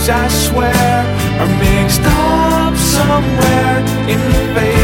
I swear, are mixed up somewhere in the face